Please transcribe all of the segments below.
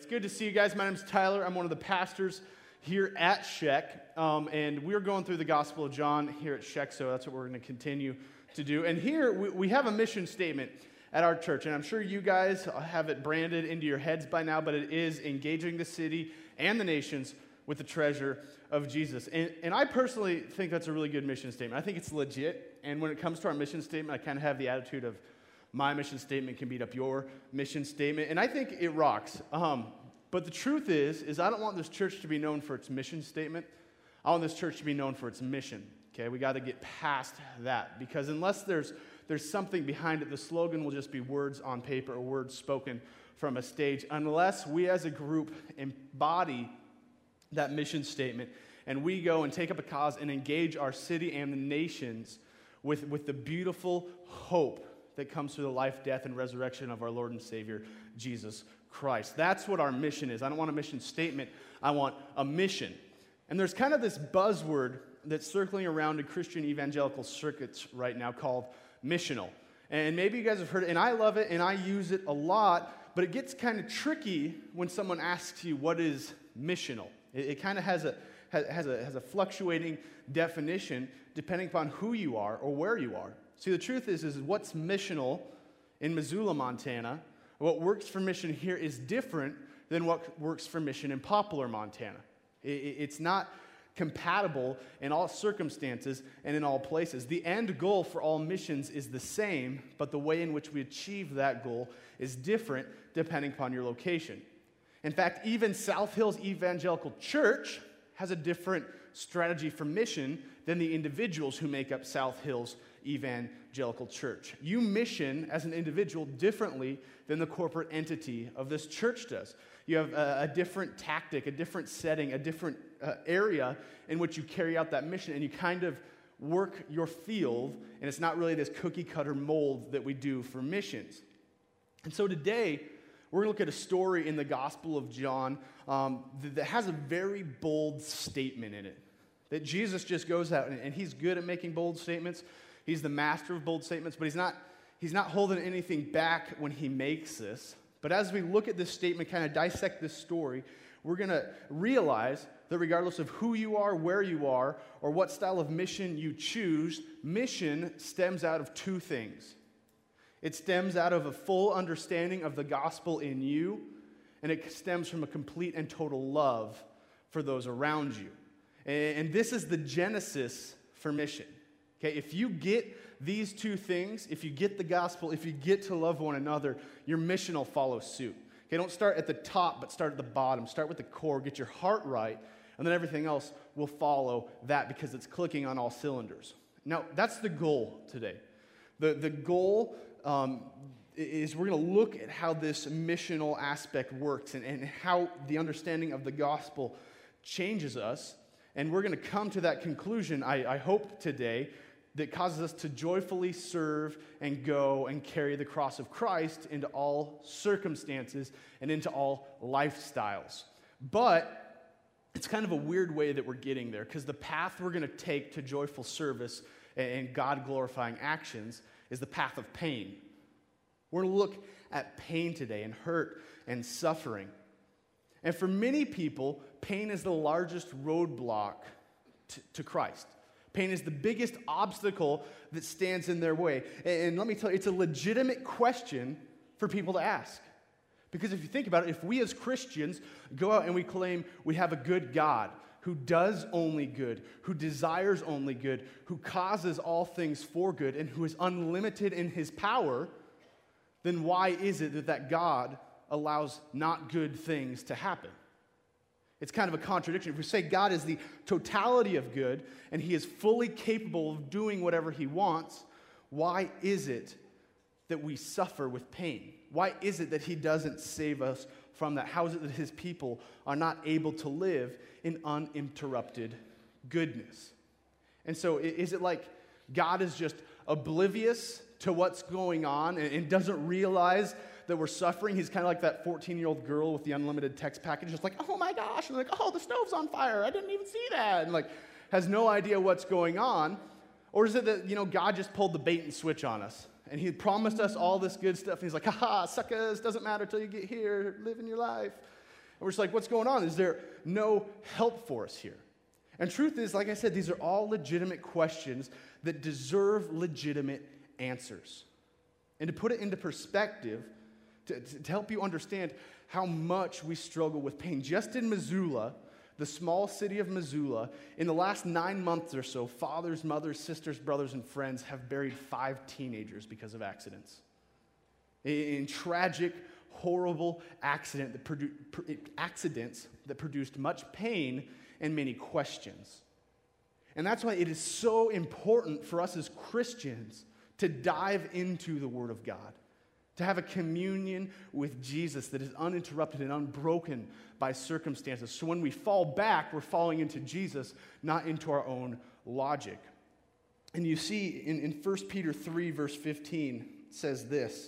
good to see you guys. My name's Tyler. I'm one of the pastors here at Sheck, and we're going through the Gospel of John here at Sheck, so that's what we're going to continue to do. And here we have a mission statement at our church, and I'm sure you guys have it branded into your heads by now, but it is engaging the city and the nations with the treasure of Jesus. And I personally think that's a really good mission statement. I think it's legit, and when it comes to our mission statement, I kind of have the attitude of my mission statement can beat up your mission statement, and I think it rocks. But the truth is I don't want this church to be known for its mission statement. I want this church to be known for its mission. Okay, we got to get past that, because unless there's something behind it, the slogan will just be words on paper or words spoken from a stage, unless we as a group embody that mission statement and we go and take up a cause and engage our city and the nations with the beautiful hope that comes through the life, death, and resurrection of our Lord and Savior, Jesus Christ. That's what our mission is. I don't want a mission statement. I want a mission. And there's kind of this buzzword that's circling around in Christian evangelical circuits right now called missional. And maybe you guys have heard it, and I love it, and I use it a lot, but it gets kind of tricky when someone asks you, what is missional? It kind of has a fluctuating definition depending upon who you are or where you are. See, the truth is what's missional in Missoula, Montana, what works for mission here is different than what works for mission in Poplar, Montana. It's not compatible in all circumstances and in all places. The end goal for all missions is the same, but the way in which we achieve that goal is different depending upon your location. In fact, even South Hills Evangelical Church has a different strategy for mission than the individuals who make up South Hills Evangelical Church. You mission as an individual differently than the corporate entity of this church does. You have a different tactic, a different setting, a different area in which you carry out that mission, and you kind of work your field, and it's not really this cookie-cutter mold that we do for missions. And so today, we're going to look at a story in the Gospel of John that has a very bold statement in it. That Jesus just goes out, and he's good at making bold statements. He's the master of bold statements, but he's not holding anything back when he makes this. But as we look at this statement, kind of dissect this story, we're going to realize that regardless of who you are, where you are, or what style of mission you choose, mission stems out of two things. It stems out of a full understanding of the gospel in you, and it stems from a complete and total love for those around you. And this is the genesis for mission. Okay, if you get these two things, if you get the gospel, if you get to love one another, your mission will follow suit. Okay, don't start at the top, but start at the bottom. Start with the core, get your heart right, and then everything else will follow that because it's clicking on all cylinders. Now, that's the goal today. The goal is we're going to look at how this missional aspect works and how the understanding of the gospel changes us. And we're going to come to that conclusion, I hope today, that causes us to joyfully serve and go and carry the cross of Christ into all circumstances and into all lifestyles. But it's kind of a weird way that we're getting there, because the path we're going to take to joyful service and God-glorifying actions is the path of pain. We're going to look at pain today and hurt and suffering. And for many people, pain is the largest roadblock to Christ. Pain is the biggest obstacle that stands in their way. And let me tell you, it's a legitimate question for people to ask. Because if you think about it, if we as Christians go out and we claim we have a good God who does only good, who desires only good, who causes all things for good, and who is unlimited in his power, then why is it that God allows not good things to happen? It's kind of a contradiction. If we say God is the totality of good and he is fully capable of doing whatever he wants, why is it that we suffer with pain? Why is it that he doesn't save us from that? How is it that his people are not able to live in uninterrupted goodness? And so is it like God is just oblivious to what's going on and doesn't realize that we're suffering? He's kind of like that 14-year-old girl with the unlimited text package, just like, oh my gosh, and like, oh, the stove's on fire, I didn't even see that, and like, has no idea what's going on. Or is it that, God just pulled the bait and switch on us, and he promised us all this good stuff, and he's like, haha, suckers, doesn't matter till you get here, living your life. we're just like, what's going on? Is there no help for us here? And truth is, like I said, these are all legitimate questions that deserve legitimate answers. And to put it into perspective, to help you understand how much we struggle with pain, just in Missoula, the small city of Missoula, in the last 9 months or so, fathers, mothers, sisters, brothers, and friends have buried 5 teenagers because of accidents. In tragic, horrible accidents that produced much pain and many questions. And that's why it is so important for us as Christians to dive into the Word of God, to have a communion with Jesus that is uninterrupted and unbroken by circumstances. So when we fall back, we're falling into Jesus, not into our own logic. And you see in 1 Peter 3, verse 15, it says this.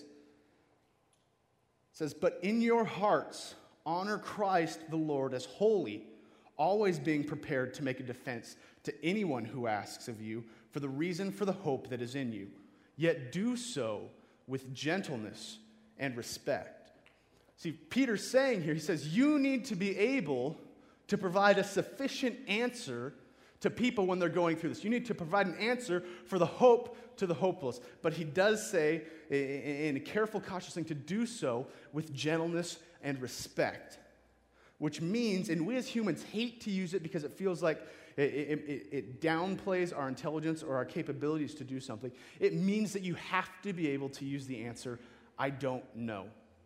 It says, "But in your hearts honor Christ the Lord as holy, always being prepared to make a defense to anyone who asks of you for the reason for the hope that is in you. Yet do so with gentleness and respect." See, Peter's saying here, he says, you need to be able to provide a sufficient answer to people when they're going through this. You need to provide an answer for the hope to the hopeless. But he does say, in a careful, cautious thing, to do so with gentleness and respect. Which means, and we as humans hate to use it because it feels like it downplays our intelligence or our capabilities to do something. It means that you have to be able to use the answer, I don't know.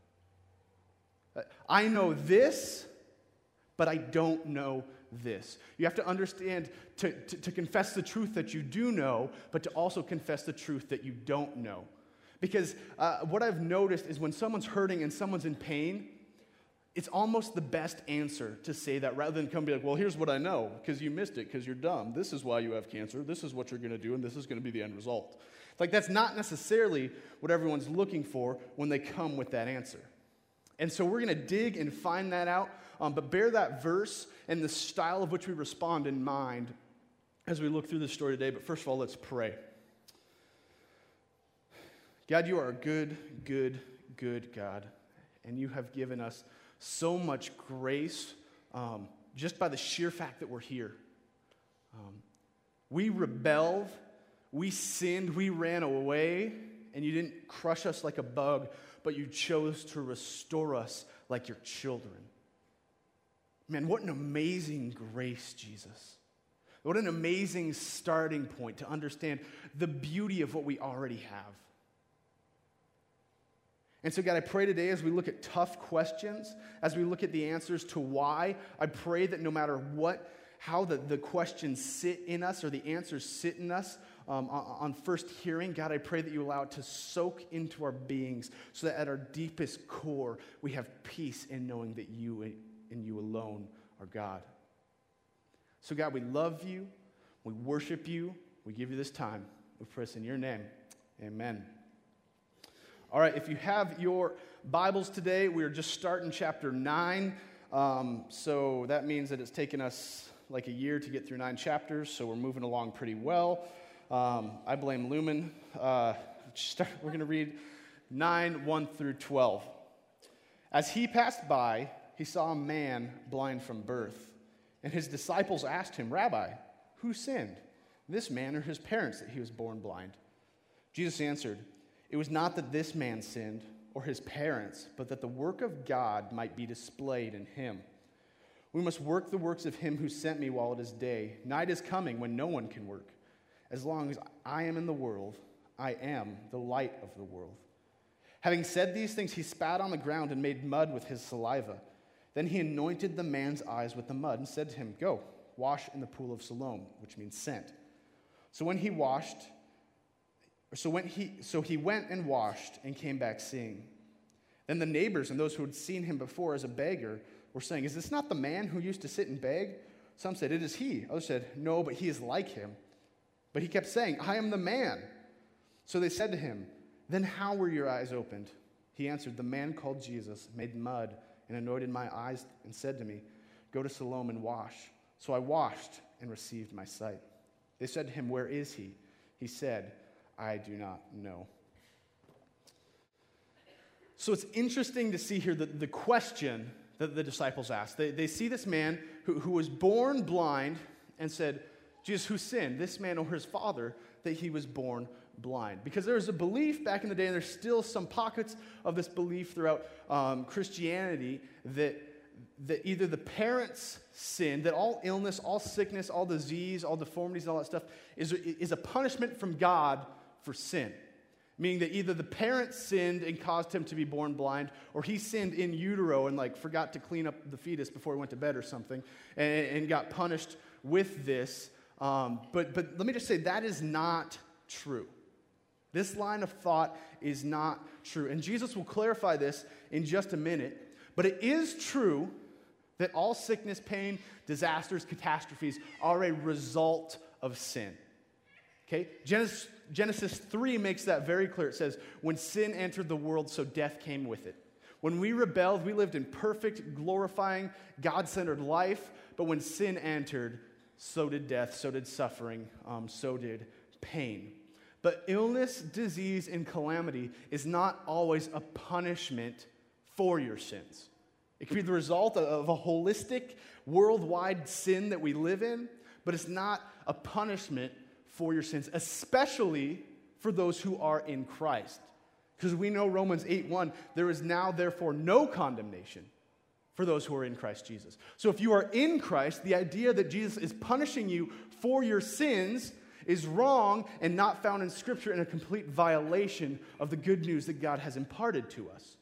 I know this, but I don't know this. You have to understand to confess the truth that you do know, but to also confess the truth that you don't know. Because what I've noticed is when someone's hurting and someone's in pain, it's almost the best answer to say that rather than come and be like, well, here's what I know, because you missed it, because you're dumb. This is why you have cancer. This is what you're going to do, and this is going to be the end result. Like, that's not necessarily what everyone's looking for when they come with that answer. And so we're going to dig and find that out, but bear that verse and the style of which we respond in mind as we look through this story today. But first of all, let's pray. God, you are a good, good, good God, and you have given us so much grace just by the sheer fact that we're here. We rebelled, we sinned, we ran away, and you didn't crush us like a bug, but you chose to restore us like your children. Man, what an amazing grace, Jesus. What an amazing starting point to understand the beauty of what we already have. And so, God, I pray today as we look at tough questions, as we look at the answers to why, I pray that no matter how the questions sit in us or the answers sit in us on first hearing, God, I pray that you allow it to soak into our beings so that at our deepest core, we have peace in knowing that you and you alone are God. So, God, we love you, we worship you, we give you this time. We pray this in your name. Amen. All right, if you have your Bibles today, we're just starting chapter 9. So that means that it's taken us like a year to get through 9 chapters, so we're moving along pretty well. I blame Lumen. We're going to read 9, 1 through 12. As he passed by, he saw a man blind from birth, and his disciples asked him, "Rabbi, who sinned, this man or his parents, that he was born blind?" Jesus answered, "It was not that this man sinned or his parents, but that the work of God might be displayed in him. We must work the works of him who sent me while it is day. Night is coming when no one can work. As long as I am in the world, I am the light of the world." Having said these things, he spat on the ground and made mud with his saliva. Then he anointed the man's eyes with the mud and said to him, "Go, wash in the pool of Siloam," which means sent. So he went and washed and came back seeing. Then the neighbors and those who had seen him before as a beggar were saying, "Is this not the man who used to sit and beg?" Some said, "It is he." Others said, "No, but he is like him." But he kept saying, "I am the man." So they said to him, "Then how were your eyes opened?" He answered, "The man called Jesus made mud and anointed my eyes and said to me, 'Go to Siloam and wash.' So I washed and received my sight." They said to him, "Where is he?" He said, "I do not know." So it's interesting to see here that the question that the disciples ask. They see this man who was born blind and said, Jesus, who sinned, this man or his father, that he was born blind? Because there was a belief back in the day, and there's still some pockets of this belief throughout Christianity, that either the parents sinned, that all illness, all sickness, all disease, all deformities, and all that stuff is a punishment from God for sin. Meaning that either the parents sinned and caused him to be born blind, or he sinned in utero and forgot to clean up the fetus before he went to bed or something, and got punished with this. But let me just say, that is not true. This line of thought is not true. And Jesus will clarify this in just a minute. But it is true that all sickness, pain, disasters, catastrophes are a result of sin. Okay? Genesis 3 makes that very clear. It says, when sin entered the world, so death came with it. When we rebelled, we lived in perfect, glorifying, God-centered life. But when sin entered, so did death, so did suffering, so did pain. But illness, disease, and calamity is not always a punishment for your sins. It could be the result of a holistic, worldwide sin that we live in, but it's not a punishment for your sins, especially for those who are in Christ. Because we know Romans 8:1, there is now therefore no condemnation for those who are in Christ Jesus. So if you are in Christ, the idea that Jesus is punishing you for your sins is wrong and not found in Scripture, and a complete violation of the good news that God has imparted to us.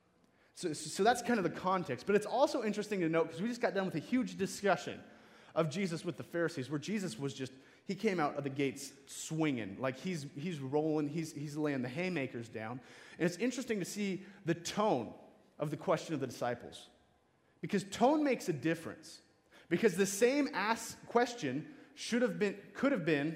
So that's kind of the context. But it's also interesting to note, because we just got done with a huge discussion of Jesus with the Pharisees, where Jesus was he came out of the gates swinging. He's rolling, he's laying the haymakers down. And it's interesting to see the tone of the question of the disciples. Because tone makes a difference. Because the same question could have been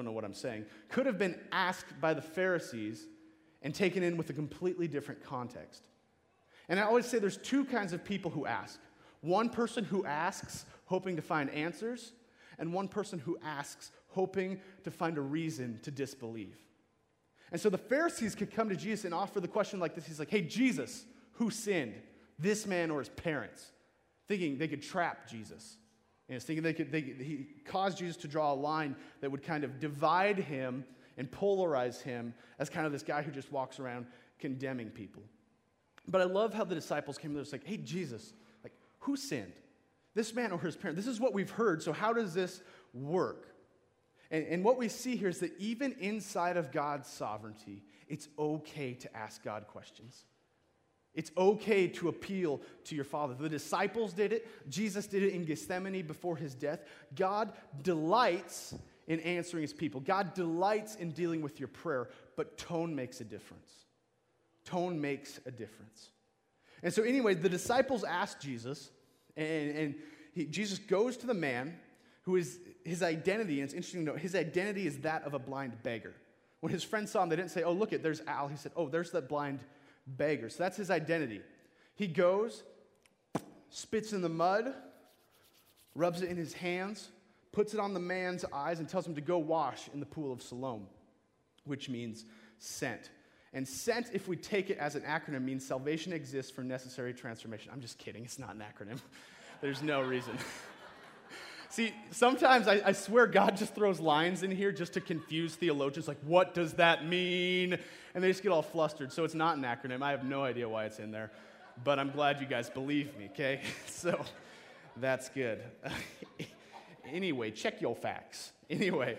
asked by the Pharisees and taken in with a completely different context. And I always say there's two kinds of people who ask. One person who asks hoping to find answers, and one person who asks hoping to find a reason to disbelieve. And so the Pharisees could come to Jesus and offer the question like this. He's like, hey, Jesus, who sinned, this man or his parents? Thinking they could trap Jesus. And it's thinking he caused Jesus to draw a line that would kind of divide him and polarize him as kind of this guy who just walks around condemning people. But I love how the disciples came there. It's like, hey, Jesus, who sinned? This man or his parent? This is what we've heard, so how does this work? And what we see here is that even inside of God's sovereignty, it's okay to ask God questions. It's okay to appeal to your Father. The disciples did it. Jesus did it in Gethsemane before his death. God delights in answering his people. God delights in dealing with your prayer, but tone makes a difference. Tone makes a difference. And so anyway, the disciples asked Jesus, and Jesus goes to the man who is his identity, and it's interesting to note, his identity is that of a blind beggar. When his friends saw him, they didn't say, oh, look, there's Al. He said, oh, there's that blind beggar. So that's his identity. He goes, spits in the mud, rubs it in his hands, puts it on the man's eyes, and tells him to go wash in the pool of Siloam, which means sent. And sent, if we take it as an acronym, means salvation exists for necessary transformation. I'm just kidding. It's not an acronym. There's no reason. See, sometimes I swear God just throws lines in here just to confuse theologians, like, what does that mean? And they just get all flustered. So it's not an acronym. I have no idea why it's in there. But I'm glad you guys believe me, okay? So that's good. Anyway, check your facts. Anyway,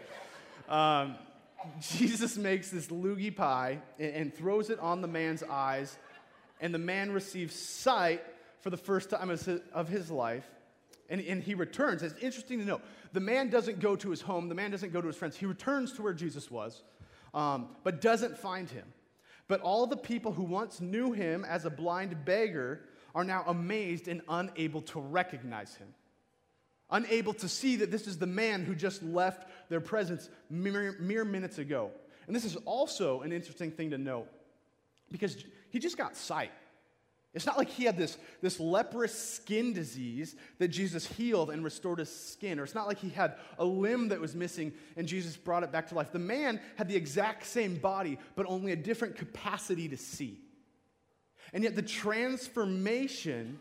Jesus makes this loogie pie and throws it on the man's eyes, and the man receives sight for the first time of his life, and he returns. It's interesting to note, the man doesn't go to his home, the man doesn't go to his friends. He returns to where Jesus was, but doesn't find him. But all the people who once knew him as a blind beggar are now amazed and unable to recognize him. Unable to see that this is the man who just left their presence mere minutes ago. And this is also an interesting thing to note, because he just got sight. It's not like he had this leprous skin disease that Jesus healed and restored his skin, or it's not like he had a limb that was missing and Jesus brought it back to life. The man had the exact same body, but only a different capacity to see. And yet the transformation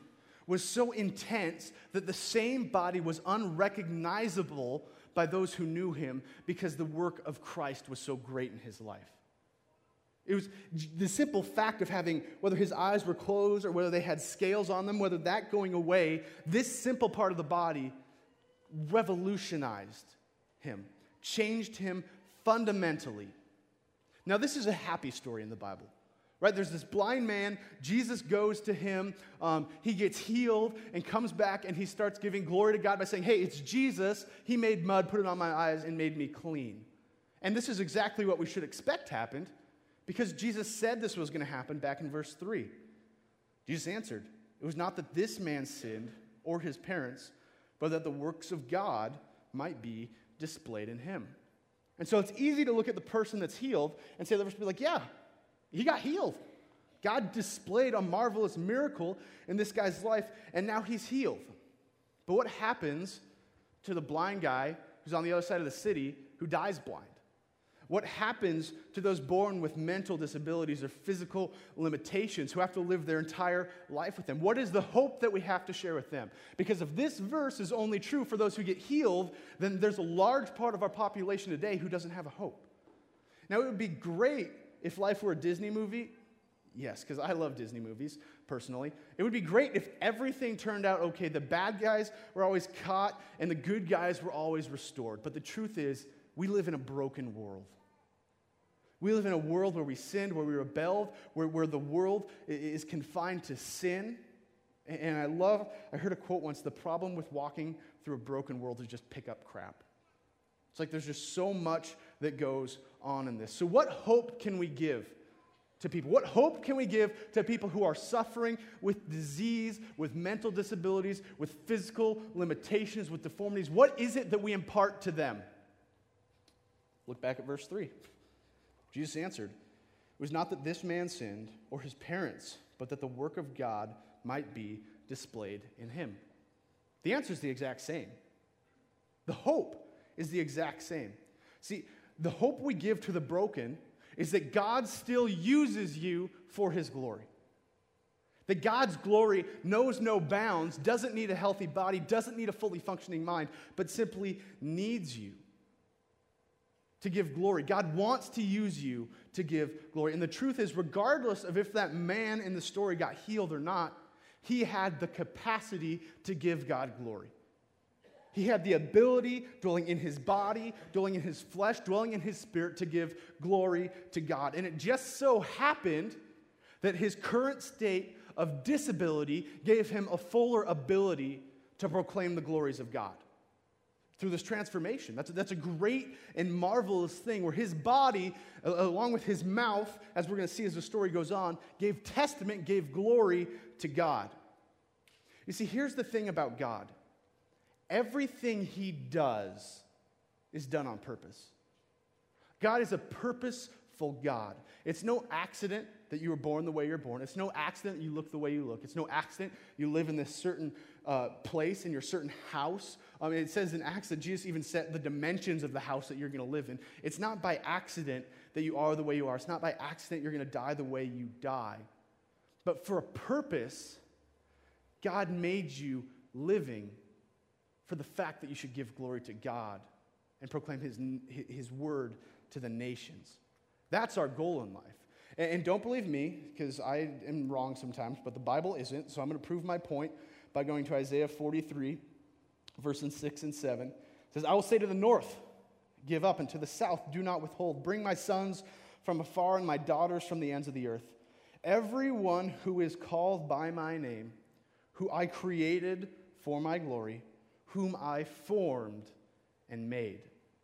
was so intense that the same body was unrecognizable by those who knew him because the work of Christ was so great in his life. It was the simple fact of having, whether his eyes were closed or whether they had scales on them, whether that going away, this simple part of the body revolutionized him, changed him fundamentally. Now, this is a happy story in the Bible, right? There's this blind man. Jesus goes to him. He gets healed and comes back, and he starts giving glory to God by saying, hey, it's Jesus. He made mud, put it on my eyes, and made me clean. And this is exactly what we should expect happened, because Jesus said this was going to happen back in verse 3. Jesus answered, it was not that this man sinned or his parents, but that the works of God might be displayed in him. And so it's easy to look at the person that's healed and say, be like, yeah, he got healed. God displayed a marvelous miracle in this guy's life, and now he's healed. But what happens to the blind guy who's on the other side of the city who dies blind? What happens to those born with mental disabilities or physical limitations who have to live their entire life with them? What is the hope that we have to share with them? Because if this verse is only true for those who get healed, then there's a large part of our population today who doesn't have a hope. Now, it would be great if life were a Disney movie. Yes, because I love Disney movies, personally. It would be great if everything turned out okay. The bad guys were always caught, and the good guys were always restored. But the truth is, we live in a broken world. We live in a world where we sinned, where we rebelled, where the world is confined to sin. And I heard a quote once, the problem with walking through a broken world is just pick up crap. It's like there's just so much that goes on in this. So what hope can we give to people? What hope can we give to people who are suffering with disease, with mental disabilities, with physical limitations, with deformities? What is it that we impart to them? Look back at verse 3. Jesus answered, it was not that this man sinned or his parents, but that the work of God might be displayed in him. The answer is the exact same. The hope is the exact same. See, the hope we give to the broken is that God still uses you for his glory. That God's glory knows no bounds, doesn't need a healthy body, doesn't need a fully functioning mind, but simply needs you to give glory. God wants to use you to give glory. And the truth is, regardless of if that man in the story got healed or not, he had the capacity to give God glory. He had the ability, dwelling in his body, dwelling in his flesh, dwelling in his spirit, to give glory to God. And it just so happened that his current state of disability gave him a fuller ability to proclaim the glories of God through this transformation. That's a great and marvelous thing where his body, along with his mouth, as we're going to see as the story goes on, gave testament, gave glory to God. You see, here's the thing about God. Everything he does is done on purpose. God is a purposeful God. It's no accident that you were born the way you're born. It's no accident that you look the way you look. It's no accident you live in this certain place, in your certain house. It says in Acts that Jesus even set the dimensions of the house that you're going to live in. It's not by accident that you are the way you are. It's not by accident you're going to die the way you die. But for a purpose, God made you living for the fact that you should give glory to God and proclaim his word to the nations. That's our goal in life. And don't believe me, because I am wrong sometimes, but the Bible isn't, so I'm going to prove my point by going to Isaiah 43, verses 6 and 7. It says, I will say to the north, give up, and to the south, do not withhold. Bring my sons from afar and my daughters from the ends of the earth. Everyone who is called by my name, who I created for my glory, whom I formed and made.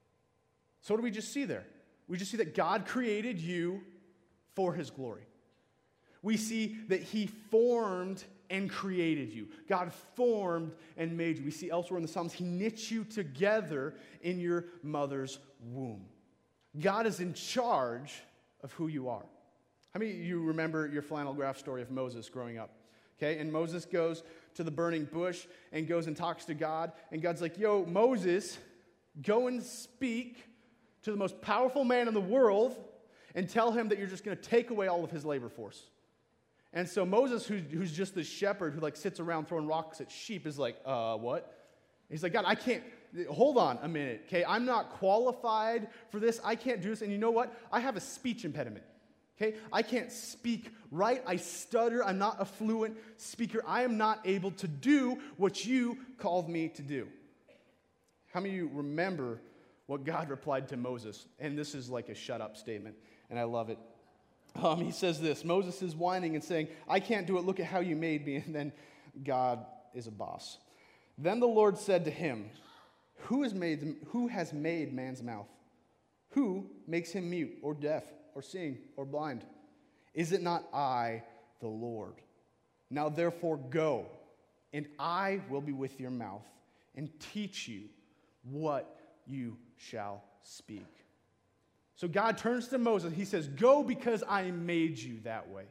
So what do we just see there? We just see that God created you for his glory. We see that he formed and created you. God formed and made you. We see elsewhere in the Psalms, he knit you together in your mother's womb. God is in charge of who you are. How many of you remember your flannel graph story of Moses growing up? Okay, and Moses goes to the burning bush and goes and talks to God, and God's like, yo, Moses, go and speak to the most powerful man in the world and tell him that you're just going to take away all of his labor force. And so Moses, who's just this shepherd who like sits around throwing rocks at sheep, is like, what? He's like, God, I can't, hold on a minute, okay? I'm not qualified for this. I can't do this. And you know what? I have a speech impediment, okay? I can't speak right. I stutter. I'm not a fluent speaker. I am not able to do what you called me to do. How many of you remember what God replied to Moses? And this is like a shut up statement, and I love it. He says this, Moses is whining and saying, I can't do it, look at how you made me. And then God is a boss. Then the Lord said to him, who has made man's mouth? Who makes him mute or deaf or seeing or blind? Is it not I, the Lord? Now therefore go, and I will be with your mouth and teach you what you shall speak. So God turns to Moses. He says, go because I made you that way.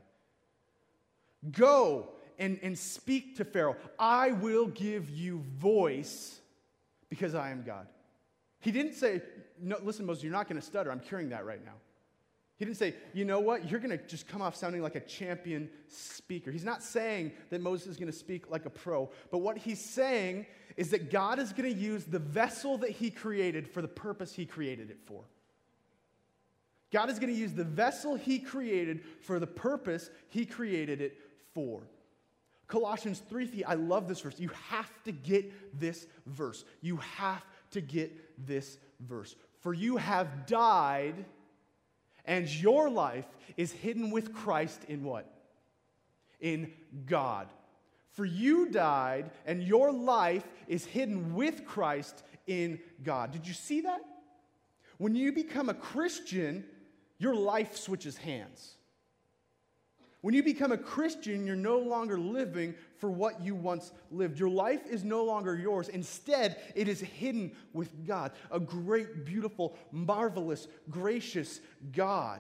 Go and speak to Pharaoh. I will give you voice because I am God. He didn't say, no, listen, Moses, you're not going to stutter. I'm curing that right now. He didn't say, you know what? You're going to just come off sounding like a champion speaker. He's not saying that Moses is going to speak like a pro. But what he's saying is that God is going to use the vessel that he created for the purpose he created it for. God is going to use the vessel he created for the purpose he created it for. Colossians 3:3, I love this verse. You have to get this verse. You have to get this verse. For you have died, and your life is hidden with Christ in what? In God. For you died, and your life is hidden with Christ in God. Did you see that? When you become a Christian, your life switches hands. When you become a Christian, you're no longer living for what you once lived. Your life is no longer yours. Instead, it is hidden with God, a great, beautiful, marvelous, gracious God.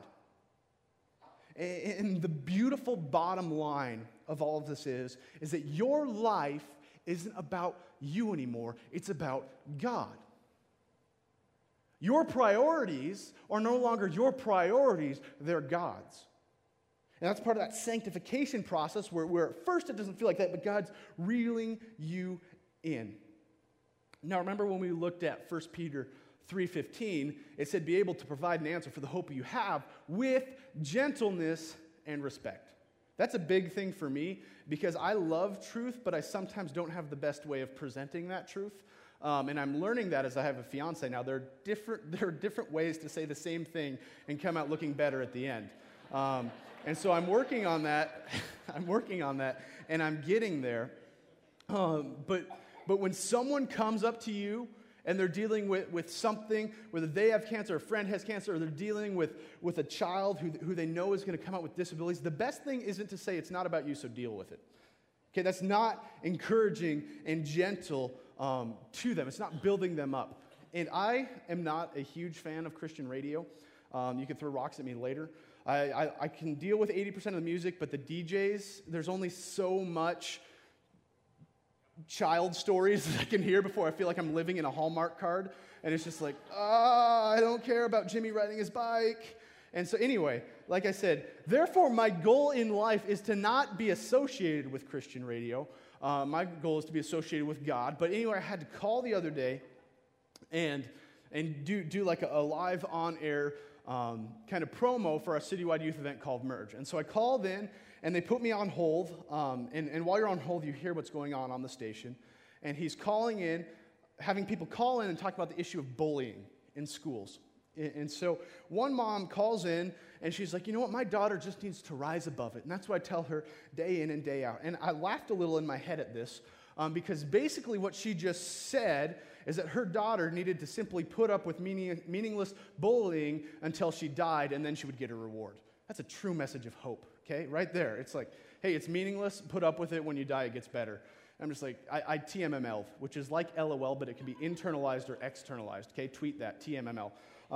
And the beautiful bottom line of all of this is that your life isn't about you anymore. It's about God. Your priorities are no longer your priorities, they're God's. And that's part of that sanctification process where at first it doesn't feel like that, but God's reeling you in. Now remember when we looked at 1 Peter 3:15, it said, be able to provide an answer for the hope you have with gentleness and respect. That's a big thing for me because I love truth, but I sometimes don't have the best way of presenting that truth. And I'm learning that as I have a fiance now. There are different ways to say the same thing and come out looking better at the end. And so I'm working on that. And I'm getting there. But when someone comes up to you and they're dealing with something, whether they have cancer, a friend has cancer, or they're dealing with a child who they know is going to come out with disabilities, the best thing isn't to say it's not about you, so deal with it. Okay, that's not encouraging and gentle to them. It's not building them up. And I am not a huge fan of Christian radio. You can throw rocks at me later. I can deal with 80% of the music, but the DJs, there's only so much child stories that I can hear before I feel like I'm living in a Hallmark card. And it's just like, I don't care about Jimmy riding his bike. And so anyway, like I said, therefore my goal in life is to not be associated with Christian radio. My goal is to be associated with God. But anyway, I had to call the other day and do like a live on-air kind of promo for our citywide youth event called Merge. And so I called in, and they put me on hold. And while you're on hold, you hear what's going on the station. And he's calling in, having people call in and talk about the issue of bullying in schools. And so one mom calls in, and she's like, you know what, my daughter just needs to rise above it. And that's what I tell her day in and day out. And I laughed a little in my head at this, because basically what she just said is that her daughter needed to simply put up with meaningless bullying until she died, and then she would get a reward. That's a true message of hope, okay? Right there. It's like, hey, it's meaningless. Put up with it. When you die, it gets better. I'm just like, I TMML, which is like LOL, but it can be internalized or externalized, okay? Tweet that, TMML.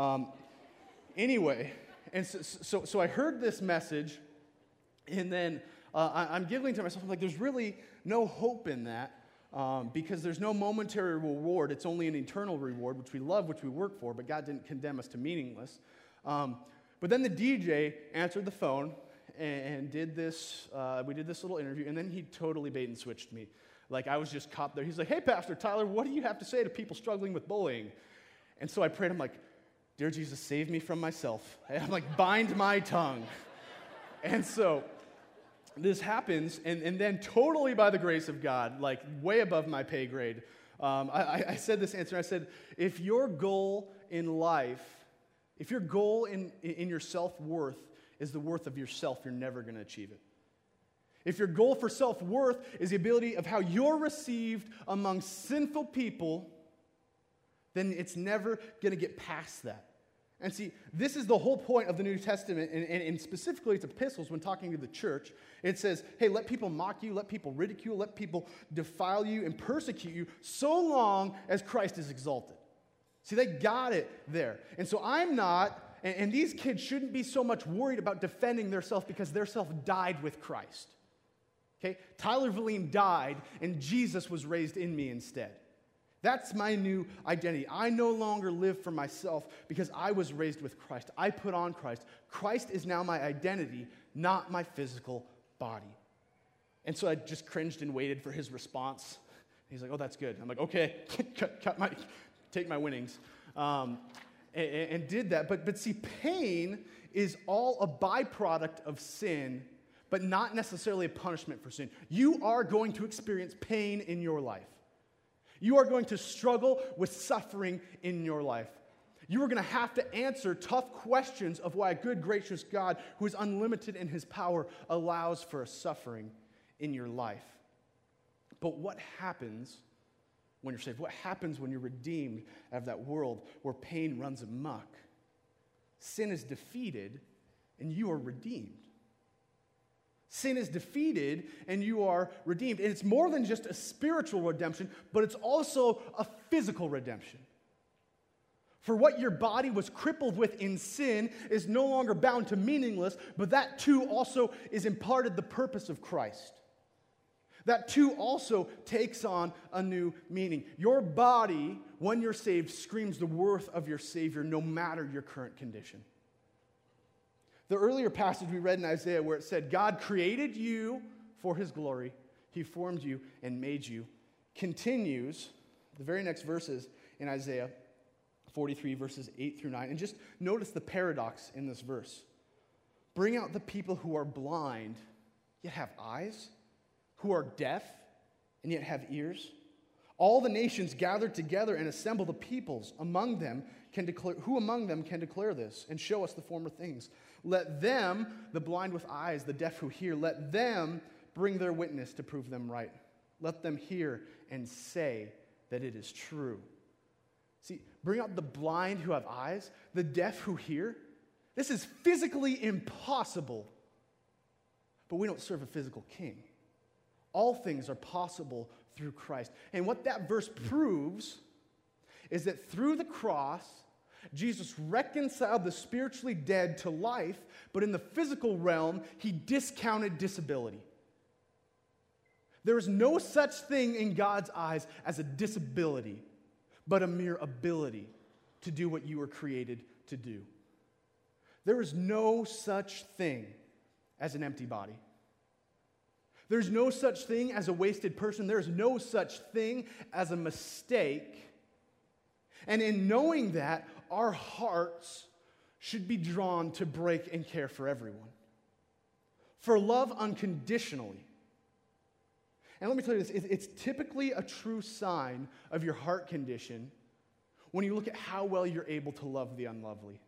Anyway, and so I heard this message, and then I'm giggling to myself. I'm like, there's really no hope in that because there's no momentary reward. It's only an eternal reward, which we love, which we work for, but God didn't condemn us to meaningless. But then the DJ answered the phone, and did this. We did this little interview, and then he totally bait and switched me. Like, I was just caught there. He's like, hey, Pastor Tyler, what do you have to say to people struggling with bullying? And so I prayed. I'm like, dear Jesus, save me from myself. And I'm like, bind my tongue. And so this happens, and then totally by the grace of God, like way above my pay grade, I said this answer. I said, if your goal in life, if your goal in your self-worth is the worth of yourself, you're never going to achieve it. If your goal for self-worth is the ability of how you're received among sinful people, then it's never going to get past that. And see, this is the whole point of the New Testament, and specifically its epistles when talking to the church. It says, hey, let people mock you, let people ridicule, let people defile you and persecute you so long as Christ is exalted. See, they got it there. And so I'm not, and these kids shouldn't be so much worried about defending their self because their self died with Christ. Okay? Tyler Valine died, and Jesus was raised in me instead. That's my new identity. I no longer live for myself because I was raised with Christ. I put on Christ. Christ is now my identity, not my physical body. And so I just cringed and waited for his response. He's like, oh, that's good. I'm like, okay, take my winnings. And did that. But see, pain is all a byproduct of sin, but not necessarily a punishment for sin. You are going to experience pain in your life. You are going to struggle with suffering in your life. You are going to have to answer tough questions of why a good, gracious God, who is unlimited in his power, allows for a suffering in your life. But what happens when you're saved? What happens when you're redeemed out of that world where pain runs amok? Sin is defeated, and you are redeemed. Sin is defeated and you are redeemed. And it's more than just a spiritual redemption, but it's also a physical redemption. For what your body was crippled with in sin is no longer bound to meaningless, but that too also is imparted the purpose of Christ. That too also takes on a new meaning. Your body, when you're saved, screams the worth of your Savior no matter your current condition. The earlier passage we read in Isaiah where it said, God created you for his glory. He formed you and made you. Continues, the very next verses in Isaiah 43, verses 8 through 9. And just notice the paradox in this verse. Bring out the people who are blind, yet have eyes, who are deaf, and yet have ears. All the nations gathered together and assemble the peoples among them can declare, who among them can declare this and show us the former things? Let them, the blind with eyes, the deaf who hear, let them bring their witness to prove them right. Let them hear and say that it is true. See, bring out the blind who have eyes, the deaf who hear. This is physically impossible, but we don't serve a physical king. All things are possible through Christ. And what that verse proves is that through the cross, Jesus reconciled the spiritually dead to life, but in the physical realm, he discounted disability. There is no such thing in God's eyes as a disability, but a mere ability to do what you were created to do. There is no such thing as an empty body. There's no such thing as a wasted person. There's no such thing as a mistake. And in knowing that, our hearts should be drawn to break and care for everyone. For love unconditionally. And let me tell you this, it's typically a true sign of your heart condition when you look at how well you're able to love the unlovely.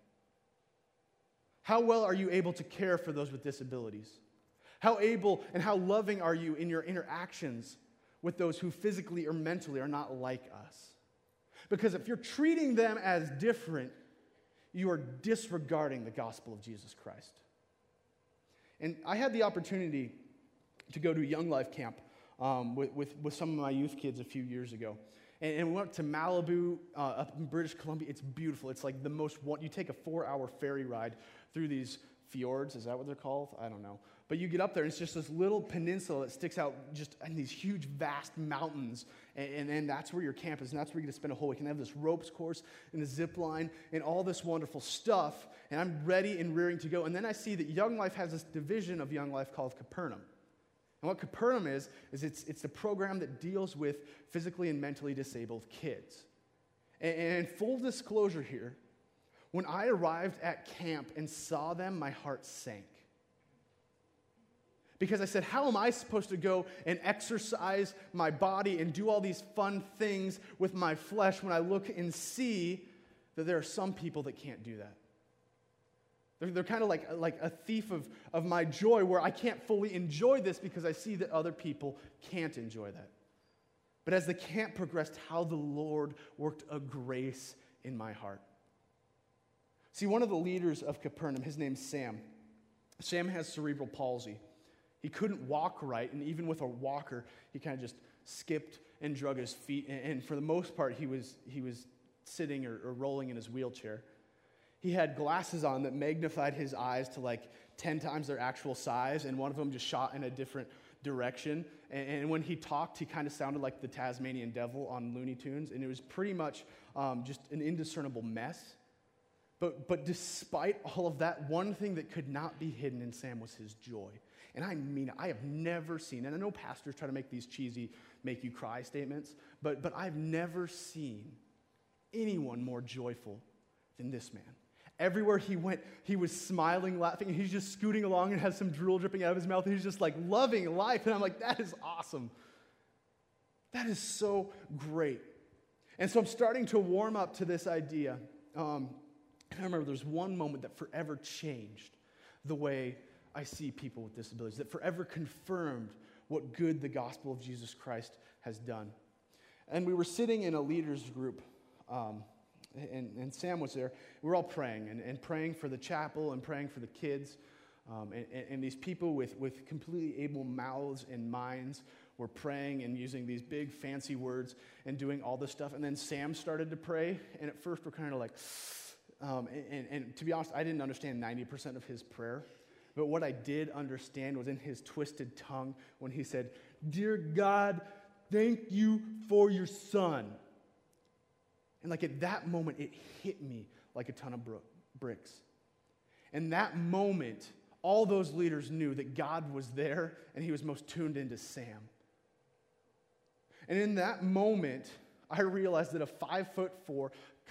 How well are you able to care for those with disabilities? How able and how loving are you in your interactions with those who physically or mentally are not like us? Because if you're treating them as different, you are disregarding the gospel of Jesus Christ. And I had the opportunity to go to a Young Life camp with some of my youth kids a few years ago. And we went to Malibu up in British Columbia. It's beautiful. It's like you take a 4-hour ferry ride through these fjords. Is that what they're called? I don't know. But you get up there, and it's just this little peninsula that sticks out just in these huge, vast mountains. And then that's where your camp is, and that's where you're going to spend a whole week. And they have this ropes course and a zip line and all this wonderful stuff, and I'm ready and rearing to go. And then I see that Young Life has this division of Young Life called Capernaum. And what Capernaum is it's the program that deals with physically and mentally disabled kids. And full disclosure here, when I arrived at camp and saw them, my heart sank. Because I said, how am I supposed to go and exercise my body and do all these fun things with my flesh when I look and see that there are some people that can't do that? They're kind of like a thief of my joy, where I can't fully enjoy this because I see that other people can't enjoy that. But as the camp progressed, how the Lord worked a grace in my heart. See, one of the leaders of Capernaum, his name's Sam. Sam has cerebral palsy. He couldn't walk right, and even with a walker, he kind of just skipped and drug his feet. And for the most part, he was sitting or rolling in his wheelchair. He had glasses on that magnified his eyes to like 10 times their actual size, and one of them just shot in a different direction. And when he talked, he kind of sounded like the Tasmanian Devil on Looney Tunes, and it was pretty much just an indiscernible mess. But despite all of that, one thing that could not be hidden in Sam was his joy. And I mean, I have never seen, and I know pastors try to make these cheesy, make you cry statements, but I've never seen anyone more joyful than this man. Everywhere he went, he was smiling, laughing, and he's just scooting along and has some drool dripping out of his mouth, and he's just like loving life. And I'm like, that is awesome. That is so great. And so I'm starting to warm up to this idea. And I remember there's one moment that forever changed the way I see people with disabilities, that forever confirmed what good the gospel of Jesus Christ has done. And we were sitting in a leaders group, and Sam was there. We were all praying, and praying for the chapel and praying for the kids. And these people with completely able mouths and minds were praying and using these big fancy words and doing all this stuff. And then Sam started to pray, and at first we're kind of like, and to be honest, I didn't understand 90% of his prayer. But what I did understand was in his twisted tongue when he said, "Dear God, thank you for your son." And like at that moment, it hit me like a ton of bricks. And that moment, all those leaders knew that God was there and he was most tuned into Sam. And in that moment, I realized that a 5'4",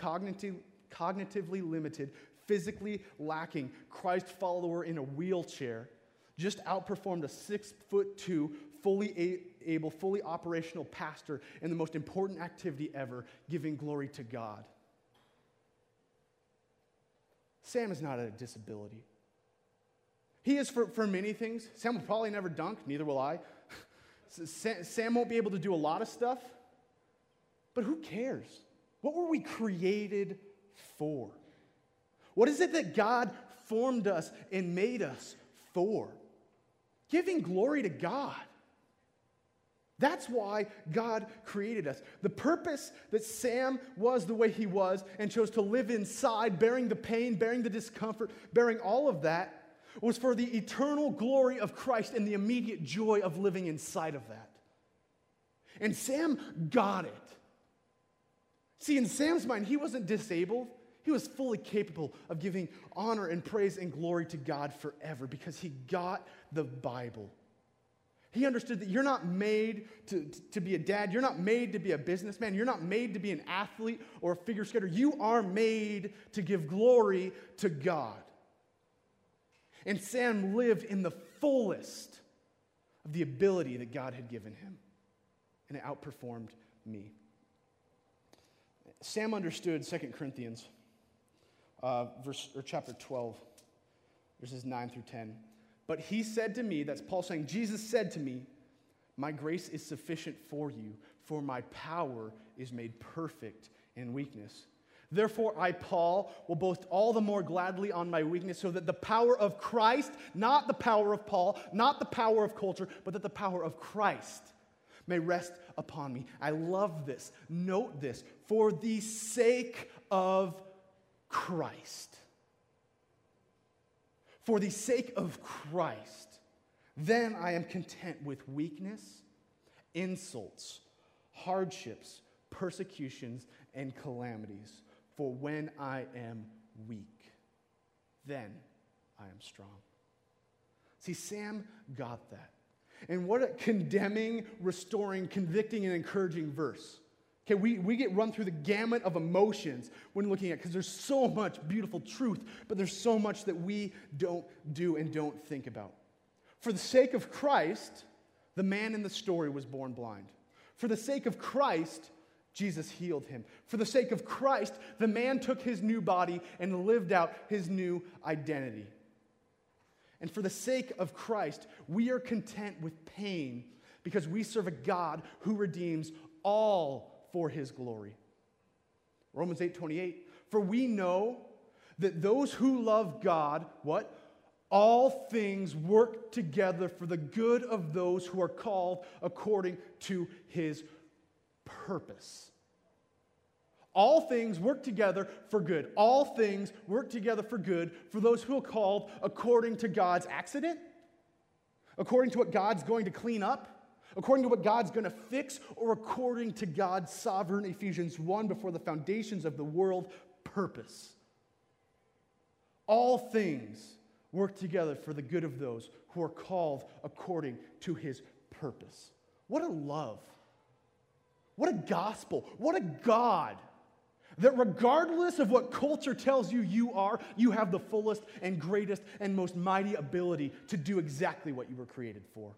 cognitively limited, physically lacking Christ follower in a wheelchair just outperformed a 6'2", fully able, fully operational pastor in the most important activity ever, giving glory to God. Sam is not a disability. He is for many things. Sam will probably never dunk, neither will I. Sam won't be able to do a lot of stuff, but who cares? What were we created for? What is it that God formed us and made us for? Giving glory to God. That's why God created us. The purpose that Sam was the way he was and chose to live inside, bearing the pain, bearing the discomfort, bearing all of that, was for the eternal glory of Christ and the immediate joy of living inside of that. And Sam got it. See, in Sam's mind, he wasn't disabled. He was fully capable of giving honor and praise and glory to God forever because he got the Bible. He understood that you're not made to be a dad. You're not made to be a businessman. You're not made to be an athlete or a figure skater. You are made to give glory to God. And Sam lived in the fullest of the ability that God had given him. And it outperformed me. Sam understood 2 Corinthians chapter 12, verses 9 through 10. But he said to me, that's Paul saying, Jesus said to me, "My grace is sufficient for you, for my power is made perfect in weakness. Therefore I, Paul, will boast all the more gladly on my weakness, so that the power of Christ, not the power of Paul, not the power of culture, but that the power of Christ may rest upon me." I love this. Note this. For the sake of Christ. For the sake of Christ, then I am content with weakness, insults, hardships, persecutions, and calamities. For when I am weak, then I am strong. See, Sam got that. And what a condemning, restoring, convicting, and encouraging verse. Okay, we get run through the gamut of emotions when looking at it, because there's so much beautiful truth, but there's so much that we don't do and don't think about. For the sake of Christ, the man in the story was born blind. For the sake of Christ, Jesus healed him. For the sake of Christ, the man took his new body and lived out his new identity. And for the sake of Christ, we are content with pain because we serve a God who redeems all for his glory. Romans 8:28, for we know that those who love God, what? All things work together for the good of those who are called according to his purpose. All things work together for good. All things work together for good for those who are called according to God's accident, according to what God's going to clean up, according to what God's going to fix, or according to God's sovereign, Ephesians 1, before the foundations of the world, purpose. All things work together for the good of those who are called according to his purpose. What a love. What a gospel. What a God. That regardless of what culture tells you you are, you have the fullest and greatest and most mighty ability to do exactly what you were created for.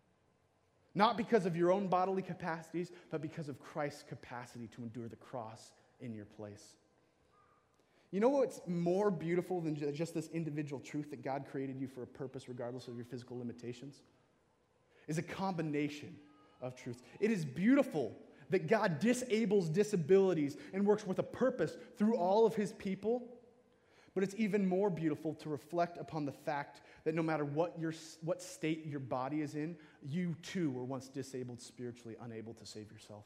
Not because of your own bodily capacities, but because of Christ's capacity to endure the cross in your place. You know what's more beautiful than just this individual truth that God created you for a purpose regardless of your physical limitations? Is a combination of truths. It is beautiful that God disables disabilities and works with a purpose through all of his people. But it's even more beautiful to reflect upon the fact that no matter what state your body is in, you too were once disabled spiritually, unable to save yourself.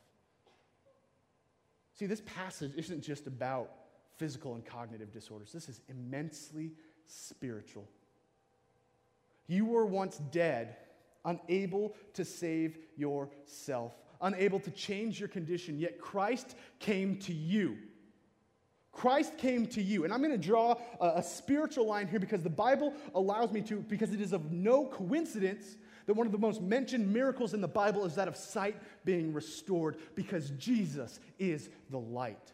See, this passage isn't just about physical and cognitive disorders. This is immensely spiritual. You were once dead, unable to save yourself, unable to change your condition, yet Christ came to you. Christ came to you. And I'm going to draw a spiritual line here because the Bible allows me to, because it is of no coincidence that one of the most mentioned miracles in the Bible is that of sight being restored, because Jesus is the light.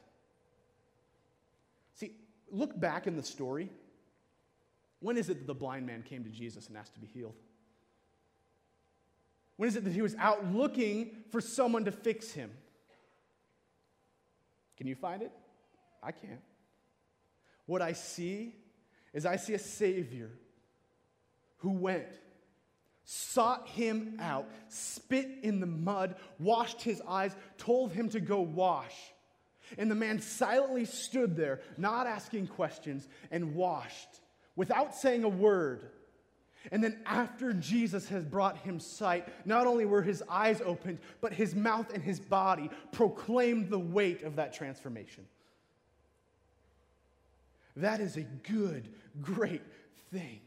See, look back in the story. When is it that the blind man came to Jesus and asked to be healed? When is it that he was out looking for someone to fix him? Can you find it? I can't. What I see is I see a Savior who went, sought him out, spit in the mud, washed his eyes, told him to go wash. And the man silently stood there, not asking questions, and washed without saying a word. And then after Jesus has brought him sight, not only were his eyes opened, but his mouth and his body proclaimed the weight of that transformation. That is a good, great thing.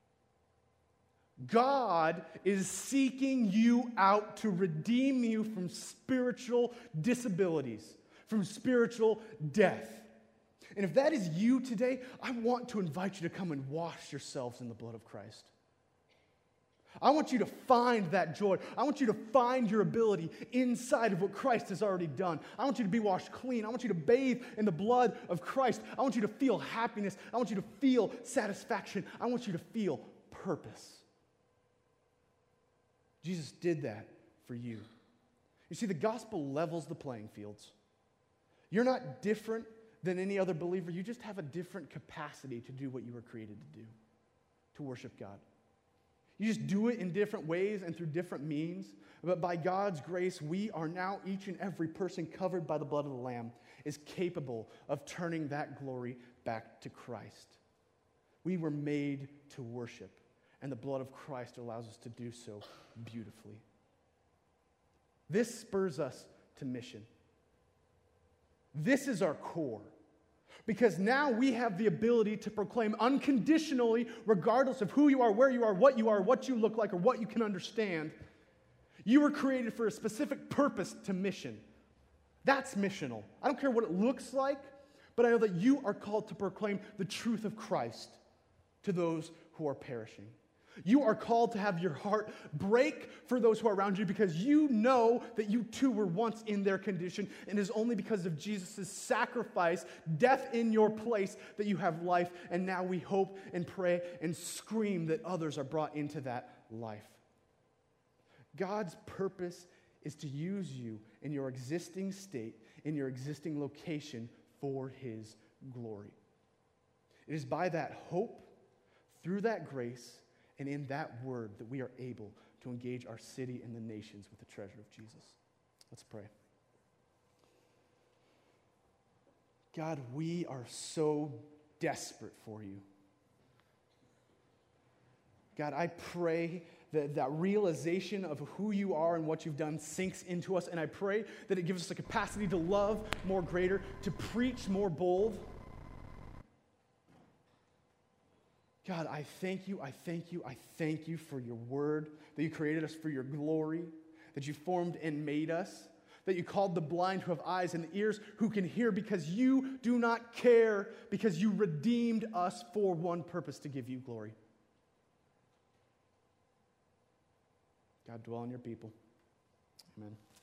God is seeking you out to redeem you from spiritual disabilities, from spiritual death. And if that is you today, I want to invite you to come and wash yourselves in the blood of Christ. I want you to find that joy. I want you to find your ability inside of what Christ has already done. I want you to be washed clean. I want you to bathe in the blood of Christ. I want you to feel happiness. I want you to feel satisfaction. I want you to feel purpose. Jesus did that for you. You see, the gospel levels the playing fields. You're not different than any other believer. You just have a different capacity to do what you were created to do, to worship God. You just do it in different ways and through different means. But by God's grace, we are now, each and every person covered by the blood of the Lamb, is capable of turning that glory back to Christ. We were made to worship, and the blood of Christ allows us to do so beautifully. This spurs us to mission. This is our core. Because now we have the ability to proclaim unconditionally, regardless of who you are, what you look like, or what you can understand. You were created for a specific purpose to mission. That's missional. I don't care what it looks like, but I know that you are called to proclaim the truth of Christ to those who are perishing. You are called to have your heart break for those who are around you because you know that you too were once in their condition, and it is only because of Jesus' sacrifice, death in your place, that you have life. And now we hope and pray and scream that others are brought into that life. God's purpose is to use you in your existing state, in your existing location for His glory. It is by that hope, through that grace, and in that word that we are able to engage our city and the nations with the treasure of Jesus. Let's pray. God, we are so desperate for you. God, I pray that that realization of who you are and what you've done sinks into us, and I pray that it gives us a capacity to love more greater, to preach more bold. God, I thank you for your word, that you created us for your glory, that you formed and made us, that you called the blind who have eyes and ears who can hear because you do not care, because you redeemed us for one purpose, to give you glory. God, dwell in your people. Amen.